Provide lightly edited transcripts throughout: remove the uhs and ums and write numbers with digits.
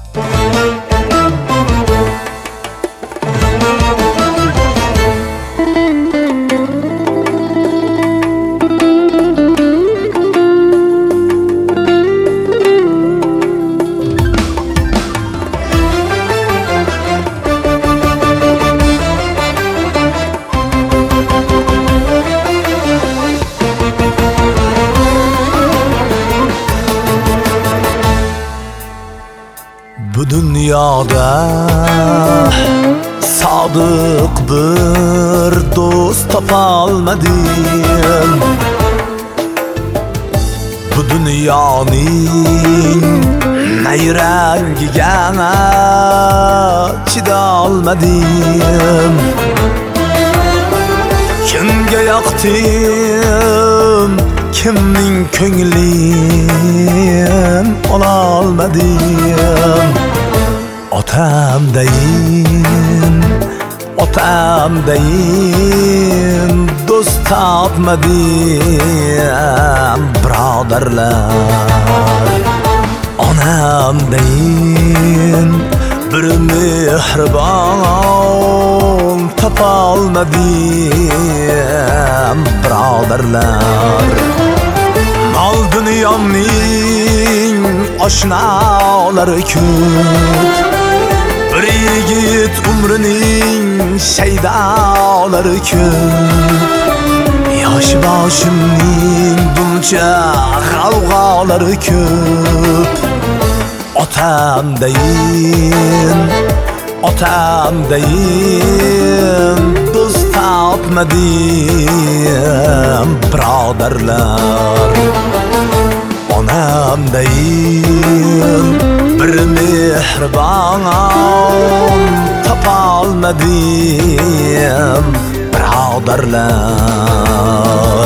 Bu dünyada sadık bir dost tapalmadım. Bu dünyanın neyrengiga chidolmadim. Kimga yoqdim, kimning ko'nglin ololmadim. Otam deyin do'st topmadim birodarlar. Onam deyin bir mehribon topolmadim birodarlar. Mol dunyomning oshnolari ko'p, bir yigit umrining shaydolari ko'p. Yosh boshimning buncha g'alg'olari ko'p. Otam deyin do'st topmadim birodarlar. Onam deyin bir mehribon topolmadim birodarlar.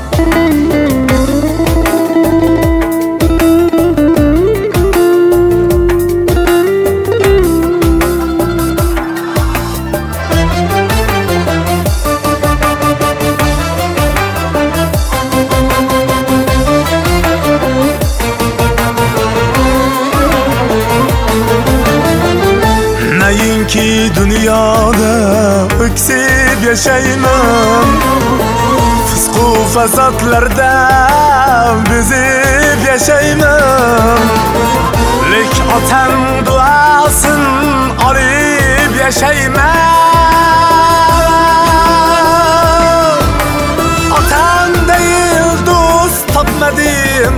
Neyinki dünyada öksib yaşayman, fısqu fasatlarda bezib yaşayman. Lek otam duasin olib yaşayman. Otam değil do'st topmadim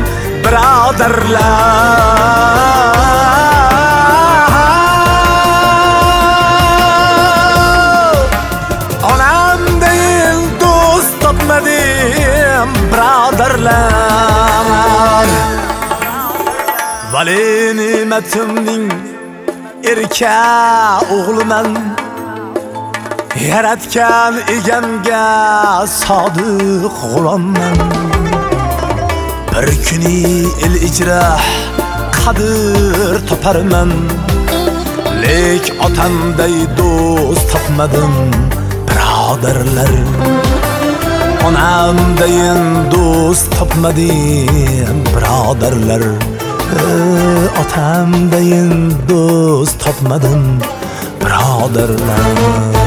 birodarlar. Birodarlar, vali ne'matimning erka o'g'liman. Yaratgan egamga sodiq g'ulomman. Bir kuni el ijroh qadr toparman. Lek otamday do'st topmadim birodarlar. Onam deyin do'st topmadim birodarlar. Otam deyin do'st topmadim birodarlar.